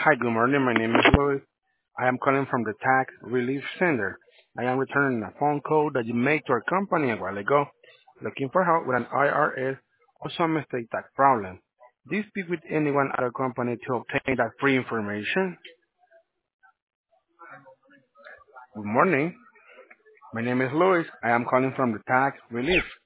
Hi, good morning. My name is Louis. I am calling from the Tax Relief Center. I am returning a phone call that you made to our company a while ago, looking for help with an IRS or some estate tax problem. Do you speak with anyone at our company to obtain that free information? Good morning. My name is Louis. I am calling from the Tax Relief.